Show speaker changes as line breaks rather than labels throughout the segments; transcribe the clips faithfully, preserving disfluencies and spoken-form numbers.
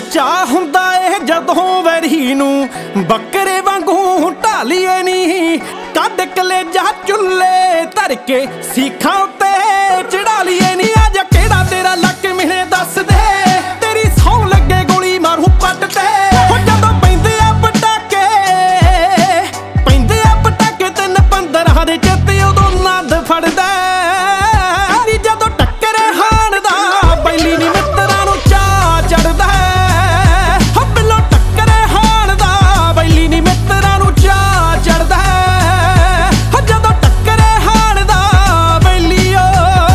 ਚਾਹ ਹੁੰਦਾ ਏ ਜਦੋਂ ਵੈਰੀ ਨੂੰ ਬੱਕਰੇ ਵਾਂਗੂ ਢਾਲੀਏ ਨੀ। ਕੱਢ ਕਲੇਜਾ ਚੁੱਲੇ ਧਰ ਕੇ ਸੀਖਾਂ ਉੱਤੇ ਚੜਾ ਲੀਏ ਨੀ। ਆ ਜਾ ਕਿਹੜਾ ਤੇਰਾ ਲੱਕ ਮਿਹਣੇ ਦੱਸ ਦੇ, ਤੇਰੀ ਸੌਂ ਲੱਗੇ ਗੋਲੀ ਮਾਰੂ ਪੱਟ ਤੇ। ਹੋ ਜਦੋਂ ਪੈਂਦੇ ਆ ਪਟਾਕੇ ਪੈਂਦੇ ਆ ਪਟਾਕੇ ਤਿੰਨ ਪੰਦਰਾਂ ਦੇ ਚਿੱਤੇ ਉਦੋਂ ਨੰਦ ਫੜਦਾ। ਜਦੋਂ ਟੱਕਰੇ ਹਾਣ ਦਾ ਬੈਲੀ ਨੀ ਮਿੱਤਰਾਂ ਨੂੰ ਚਾਅ ਚੜਦਾ। ਹੋ ਬਿੱਲੋ ਟੱਕਰੇ ਹਾਣ ਦਾ ਬੈਲੀ ਨੀ ਮਿੱਤਰਾਂ ਨੂੰ ਚਾਅ ਚੜਦਾ। ਹੋ ਜਦੋਂ ਟੱਕਰੇ ਹਾਣ ਦਾ ਬੈਲੀ ਓ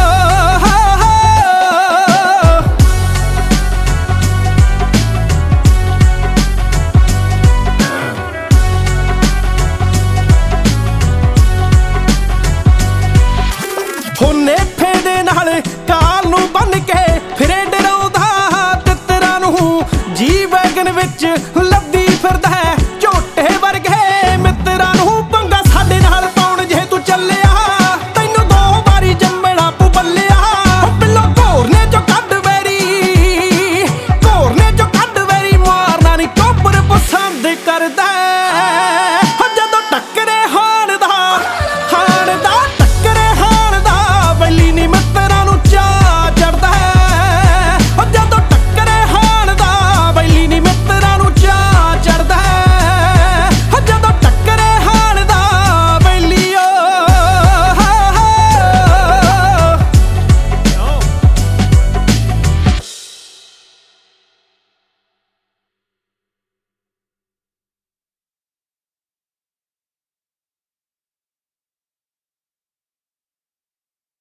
ਹੋਨੇ ਫੇਦੇ ਨਾਲ ਕਾਲ ਨੂੰ ਬੰਨ ਕੇ ਫਿਰੇ ਡਰਾਉਂਦਾ ਤਿੱਤਰਾਂ ਨੂੰ। ਜੀ ਵੈਗਨ ਵਿੱਚ